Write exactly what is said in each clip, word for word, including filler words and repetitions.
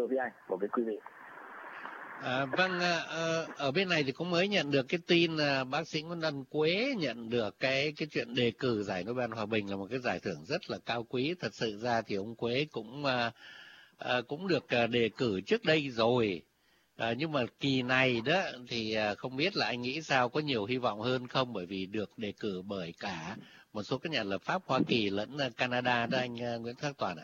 thưa với anh và với quý vị. À, vâng, ở bên này thì cũng mới nhận được cái tin là bác sĩ Nguyễn Văn Quế nhận được cái cái chuyện đề cử giải Nobel Hòa bình là một cái giải thưởng rất là cao quý. Thật sự ra thì ông Quế cũng à, à, cũng được đề cử trước đây rồi. À, nhưng mà kỳ này đó thì à, không biết là anh nghĩ sao, có nhiều hy vọng hơn không, bởi vì được đề cử bởi cả một số các nhà lập pháp Hoa Kỳ lẫn Canada đó anh Nguyễn Khắc Toàn ạ.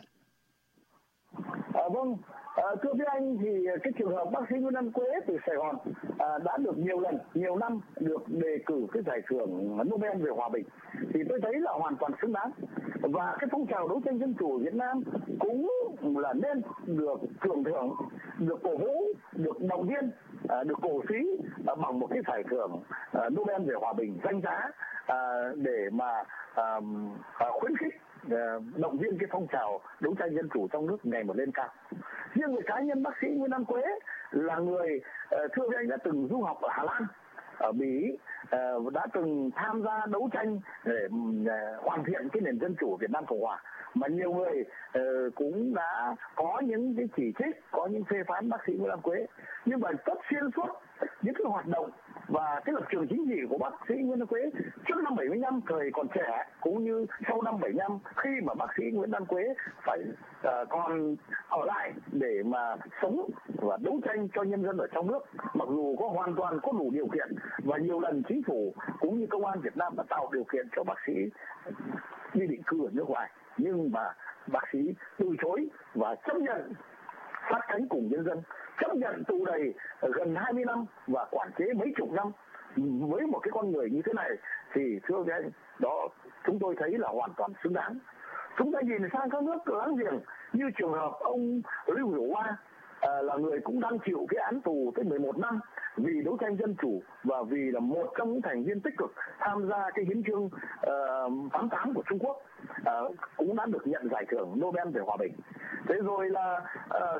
À, vâng. À, thưa với anh thì cái trường hợp bác sĩ Nguyễn Văn Quế từ Sài Gòn à, đã được nhiều lần, nhiều năm được đề cử cái giải thưởng Nobel về hòa bình thì tôi thấy là hoàn toàn xứng đáng, và cái phong trào đấu tranh dân chủ Việt Nam cũng là nên được thưởng thưởng, được cổ vũ, được động viên, à, được cổ suý à, bằng một cái giải thưởng à, Nobel về hòa bình danh giá à, để mà à, à, khuyến khích, động viên cái phong trào đấu tranh dân chủ trong nước ngày một lên cao. Riêng về cá nhân bác sĩ Nguyễn Văn Quế là người thưa với anh đã từng du học ở Hà Lan, ở Bỉ, đã từng tham gia đấu tranh để hoàn thiện cái nền dân chủ Việt Nam Cộng Hòa, mà nhiều người cũng đã có những cái chỉ trích, có những phê phán bác sĩ Nguyễn Văn Quế, nhưng mà tất xuyên suốt những cái hoạt động và cái lập trường chính trị của bác sĩ Nguyễn Văn Quế trước năm bảy mươi lăm thời còn trẻ, cũng như sau năm bảy mươi lăm khi mà bác sĩ Nguyễn Văn Quế phải uh, còn ở lại để mà sống và đấu tranh cho nhân dân ở trong nước, mặc dù có hoàn toàn có đủ điều kiện, và nhiều lần chính phủ cũng như công an Việt Nam đã tạo điều kiện cho bác sĩ đi định cư ở nước ngoài, nhưng mà bác sĩ từ chối và chấp nhận sát cánh cùng nhân dân, chấp nhận tù đầy gần hai mươi năm và quản chế mấy chục năm. Với một cái con người như thế này thì thưa với anh, đó chúng tôi thấy là hoàn toàn xứng đáng. Chúng ta nhìn sang các nước láng giềng như trường hợp ông Lưu Hiểu Hoa, à, là người cũng đang chịu cái án tù tới mười một năm vì đấu tranh dân chủ và vì là một trong những thành viên tích cực tham gia cái hiến chương uh, tám mươi tám của Trung Quốc, uh, cũng đã được nhận giải thưởng Nobel về hòa bình. Thế rồi là uh,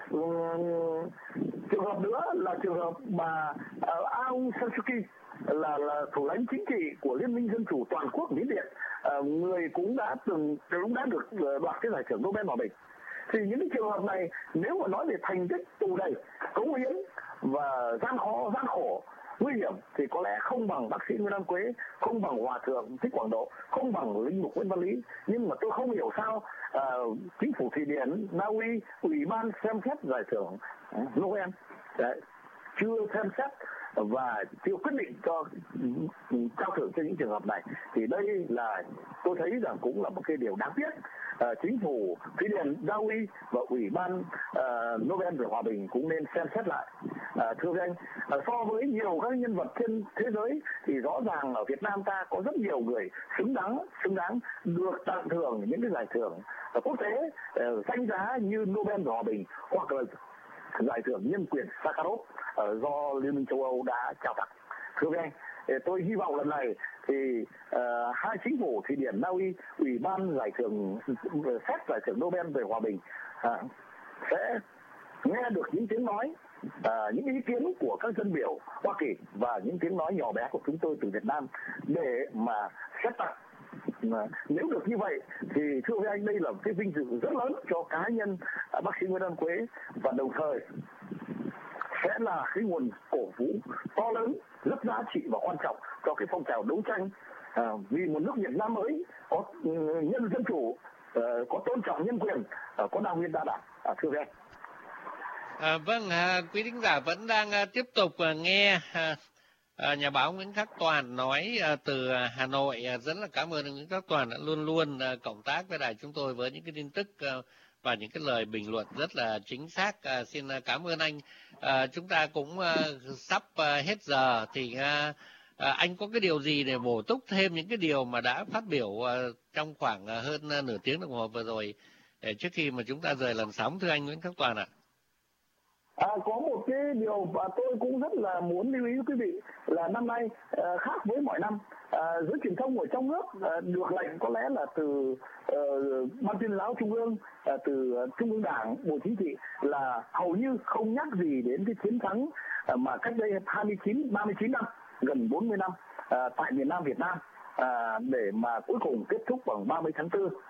trường hợp nữa là trường hợp mà uh, Aung San Suu Kyi là là thủ lãnh chính trị của Liên minh Dân chủ Toàn quốc Miến Điện, uh, người cũng đã từng cũng đã được đoạt cái giải thưởng Nobel hòa bình. Thì những cái trường hợp này nếu mà nói về thành tích tù đầy, cống hiến và gian khó, gian khổ, nguy hiểm thì có lẽ không bằng bác sĩ Nguyễn Văn Quế, không bằng Hòa thượng Thích Quảng Độ, không bằng linh mục Nguyễn Văn Lý. Nhưng mà tôi không hiểu sao uh, chính phủ Thụy Điển, Na Uy, ủy ban xem xét giải thưởng uh, Nobel đấy, chưa xem xét và chưa quyết định cho trao thưởng cho những trường hợp này. Thì đây là tôi thấy rằng cũng là một cái điều đáng tiếc. Uh, chính phủ Thụy Điển, Na Uy và ủy ban uh, Nobel về hòa bình cũng nên xem xét lại. Uh, thưa anh, uh, so với nhiều các nhân vật trên thế giới thì rõ ràng ở Việt Nam ta có rất nhiều người xứng đáng xứng đáng được tặng thưởng những cái giải thưởng uh, quốc tế uh, danh giá như Nobel về hòa bình hoặc là giải thưởng nhân quyền Sakharov uh, do Liên minh châu Âu đã trao tặng. Thưa anh, tôi hy vọng lần này thì uh, hai chính phủ Thụy Điển, Na Uy, ủy ban giải thưởng xét giải thưởng Nobel về hòa bình uh, sẽ nghe được những tiếng nói, uh, những ý kiến của các dân biểu Hoa Kỳ và những tiếng nói nhỏ bé của chúng tôi từ Việt Nam để mà xét tặng. Uh, nếu được như vậy thì thưa với anh, đây là một cái vinh dự rất lớn cho cá nhân uh, bác sĩ Nguyễn Văn Quế, và đồng thời sẽ là cái nguồn cổ vũ to lớn, rất giá trị và quan trọng cho cái phong trào đấu tranh à, vì một nước Việt Nam mới có uh, nhân dân chủ, uh, có tôn trọng nhân quyền, uh, có đa nguyên đa đảng. À, thưa anh. À, vâng, à, quý thính giả vẫn đang à, tiếp tục à, nghe à, à, nhà báo Nguyễn Khắc Toàn nói à, từ à, Hà Nội. À, rất là cảm ơn Nguyễn Khắc Toàn đã luôn luôn à, cộng tác với đài chúng tôi với những cái tin tức à, và những cái lời bình luận rất là chính xác. À, xin cảm ơn anh. À, chúng ta cũng à, sắp à, hết giờ thì à, à, anh có cái điều gì để bổ túc thêm những cái điều mà đã phát biểu à, trong khoảng à, hơn à, nửa tiếng đồng hồ vừa rồi để trước khi mà chúng ta rời làn sóng, thưa anh Nguyễn Khắc Toàn ạ? À, có một cái điều mà tôi cũng rất là muốn lưu ý với quý vị là năm nay uh, khác với mọi năm, uh, giới truyền thông ở trong nước uh, được lệnh có lẽ là từ uh, ban tuyên giáo trung ương, uh, từ uh, trung ương đảng, bộ chính trị là hầu như không nhắc gì đến cái chiến thắng uh, mà cách đây hai mươi chín, ba mươi chín năm, gần bốn mươi năm uh, tại miền Nam Việt Nam, uh, để mà cuối cùng kết thúc bằng ba mươi tháng tư.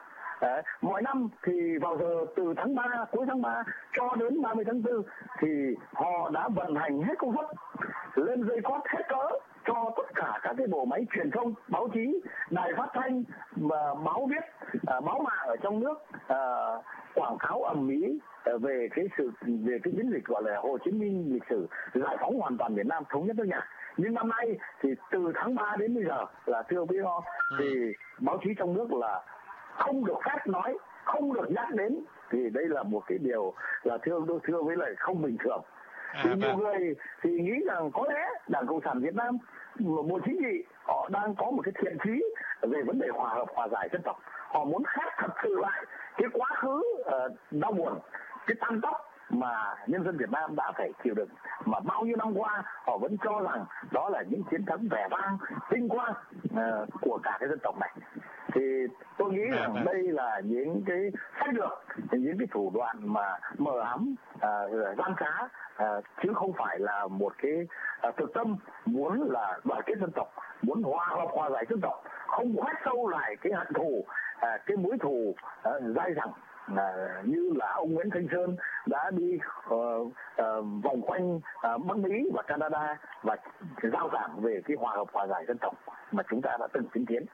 À, mọi năm thì vào giờ từ tháng ba, cuối tháng ba cho đến ba mươi tháng tư thì họ đã vận hành hết công suất, lên dây cót hết cỡ cho tất cả các cái bộ máy truyền thông, báo chí, đài phát thanh và báo viết, à, báo mạng ở trong nước à, quảng cáo ầm ĩ về cái sự về cái chiến dịch gọi là Hồ Chí Minh lịch sử giải phóng hoàn toàn Việt Nam, thống nhất nước nhà. Nhưng năm nay thì từ tháng ba đến bây giờ là thưa quý vị, thì báo chí trong nước là không được phép nói, không được nhắc đến, thì đây là một cái điều là thưa thưa với lại không bình thường. Thì à, nhiều người thì nghĩ rằng có lẽ Đảng Cộng sản Việt Nam, Bộ Chính trị họ đang có một cái thiện chí về vấn đề hòa hợp hòa giải dân tộc. Họ muốn khép thật sự lại cái quá khứ uh, đau buồn, cái tăng tốc mà nhân dân Việt Nam đã phải chịu đựng, mà bao nhiêu năm qua họ vẫn cho rằng đó là những chiến thắng vẻ vang, vinh quang uh, của cả cái dân tộc này. Thì tôi nghĩ rằng đây là những cái sách lược, những cái thủ đoạn mà mờ ám, à, gian trá, à, chứ không phải là một cái à, thực tâm muốn là đoàn kết dân tộc, muốn hòa hợp hòa giải dân tộc, không khoét sâu lại cái hận thù, à, cái mối thù à, dai dẳng. À, như là ông Nguyễn Thanh Sơn đã đi uh, uh, vòng quanh uh, Bắc Mỹ và Canada và giao giảng về cái hòa hợp hòa giải dân tộc mà chúng ta đã từng chứng kiến.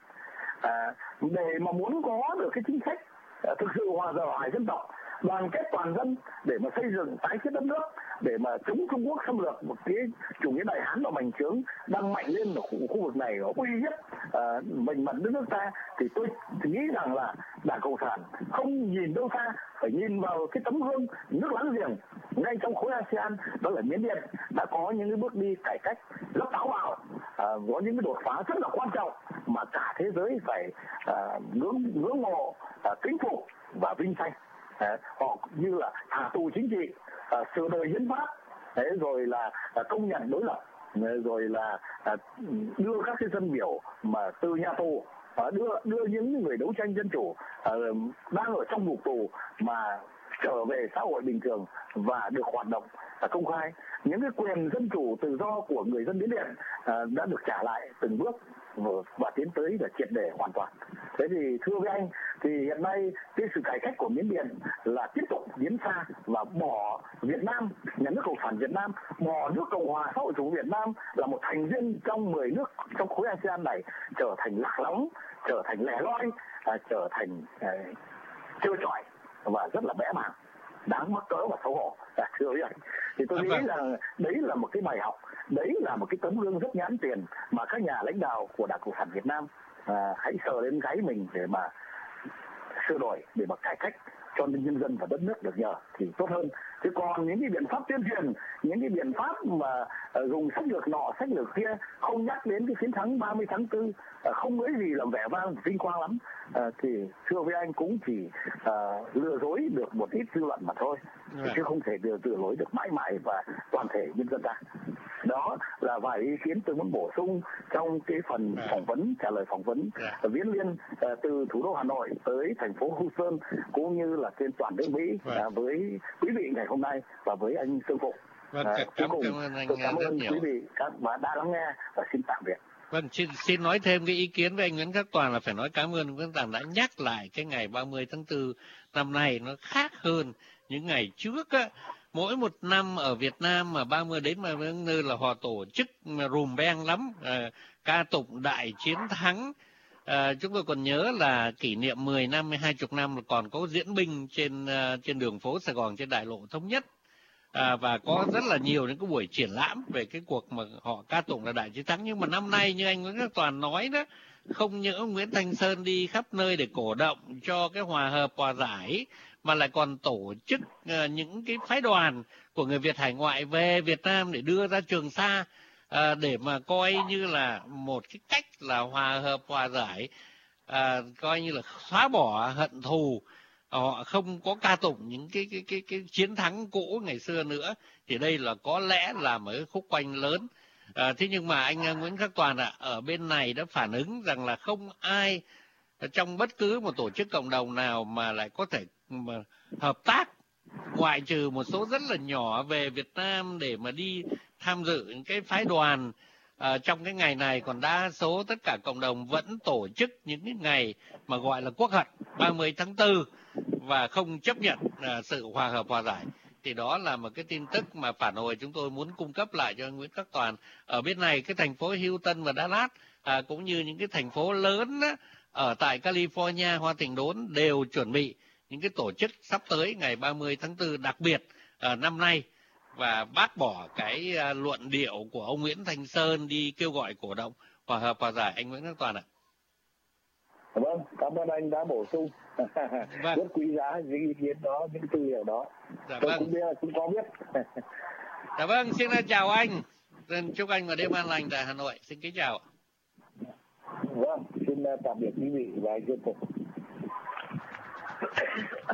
À, để mà muốn có được cái chính sách à, thực sự hòa giải dân tộc, đoàn kết toàn dân để mà xây dựng tái thiết đất nước, để mà chống Trung Quốc xâm lược, một cái chủ nghĩa đại hán và bành trướng đang mạnh lên ở khu, khu vực này, nó uy hiếp à, mình mặt đất nước ta, thì tôi thì nghĩ rằng là Đảng Cộng sản không nhìn đâu xa, phải nhìn vào cái tấm gương nước láng giềng ngay trong khối a sê an, đó là Miến Điện, đã có những cái bước đi cải cách rất táo bạo, à, có những cái đột phá rất là quan trọng mà cả thế giới phải à, ngưỡng ngưỡng mộ, à, kính phục và vinh danh. À, họ như là thả tù chính trị, à, sửa đổi hiến pháp, thế rồi là à, công nhận đối lập, rồi là à, đưa các cái dân biểu mà từ nhà tù, à, đưa đưa những người đấu tranh dân chủ à, đang ở trong ngục tù mà trở về xã hội bình thường và được hoạt động à, công khai. Những cái quyền dân chủ tự do của người dân Miến Điện à, đã được trả lại từng bước và, và tiến tới là triệt để hoàn toàn. Thế thì thưa với anh, thì hiện nay cái sự cải cách của Miến Điện là tiếp tục tiến xa và bỏ Việt Nam, nhà nước Cộng sản Việt Nam, bỏ nước Cộng hòa xã hội chủ nghĩa Việt Nam là một thành viên trong mười nước trong khối a sê an này trở thành lạc lõng, trở thành lẻ loi, à, trở thành à, trơ trọi và rất là bẽ bàng, đáng mắc cỡ và xấu hổ. À, thưa với anh, thì tôi nghĩ rằng đấy là một cái bài học, đấy là một cái tấm gương rất nhãn tiền mà các nhà lãnh đạo của Đảng Cộng sản Việt Nam à, hãy sờ lên gáy mình để mà sửa đổi, để mà cải cách cho nhân dân và đất nước được nhờ thì tốt hơn. Chứ còn những cái biện pháp tuyên truyền, những cái biện pháp mà uh, dùng sách lược nọ sách lược kia, không nhắc đến cái chiến thắng ba mươi tháng tư, uh, không lấy gì làm vẻ vang vinh quang lắm, uh, thì thưa với anh cũng chỉ uh, lừa dối được một ít dư luận mà thôi, yeah. chứ không thể lừa lừa dối được mãi mãi và toàn thể nhân dân ta. Đó là vài ý kiến tôi muốn bổ sung trong cái phần yeah. phỏng vấn, trả lời phỏng vấn yeah. Viễn Liên uh, từ thủ đô Hà Nội tới thành phố Houston cũng như là trên toàn nước Mỹ yeah. uh, với quý vị ngày hôm nay và với anh Sơn Phục. Vâng, à, cảm, cùng, cảm ơn anh cảm rất ơn nhiều. Quý vị các bạn đã lắng nghe và xin tạm biệt. Vâng, xin, xin nói thêm cái ý kiến với anh Nguyễn Khắc Toàn là phải nói cảm ơn Nguyễn Toàn đã nhắc lại cái ngày ba mươi tháng tư năm nay nó khác hơn những ngày trước á. Mỗi một năm ở Việt Nam mà ba mươi đến ba mươi tháng tư là họ tổ chức rùm beng lắm, à, ca tụng đại chiến thắng. À, chúng tôi còn nhớ là kỷ niệm mười năm hay hai mươi năm là còn có diễn binh trên uh, trên đường phố Sài Gòn, trên đại lộ Thống Nhất. À, và có rất là nhiều những cái buổi triển lãm về cái cuộc mà họ ca tụng là đại chiến thắng. Nhưng mà năm nay như anh Nguyễn Khắc Toàn nói đó, không những Nguyễn Thanh Sơn đi khắp nơi để cổ động cho cái hòa hợp hòa giải, mà lại còn tổ chức uh, những cái phái đoàn của người Việt hải ngoại về Việt Nam để đưa ra Trường Sa, uh, để mà coi như là một cái cách là hòa hợp hòa giải, uh, coi như là xóa bỏ hận thù. Họ không có ca tụng những cái cái cái cái chiến thắng cũ ngày xưa nữa, thì đây là có lẽ là một cái khúc quanh lớn. À, thế nhưng mà anh Nguyễn Khắc Toàn ạ, à, ở bên này đã phản ứng rằng là không ai trong bất cứ một tổ chức cộng đồng nào mà lại có thể mà hợp tác, ngoại trừ một số rất là nhỏ về Việt Nam để mà đi tham dự những cái phái đoàn À, trong cái ngày này còn đa số tất cả cộng đồng vẫn tổ chức những cái ngày mà gọi là quốc hận ba mươi tháng tư và không chấp nhận à, sự hòa hợp hòa giải. Thì đó là một cái tin tức mà phản hồi chúng tôi muốn cung cấp lại cho anh Nguyễn Khắc Toàn. Ở bên này cái thành phố Houston và Dallas à, cũng như những cái thành phố lớn á, ở tại California, Hoa Thịnh Đốn đều chuẩn bị những cái tổ chức sắp tới ngày ba mươi tháng tư đặc biệt ở năm nay, và bác bỏ cái uh, luận điệu của ông Nguyễn Thanh Sơn đi kêu gọi cổ động hòa hợp hòa giải. Anh Nguyễn Khắc Toàn ạ. Vâng, cảm ơn anh đã bổ sung. Vâng. Rất quý giá những ý kiến đó, những tư liệu đó. Dạ Tôi vâng. cũng biết, cũng có biết. Dạ vâng, xin chào anh. Chúc anh một đêm an lành tại Hà Nội. Xin kính chào. Vâng, xin tạm biệt quý vị và anh Dương Phục.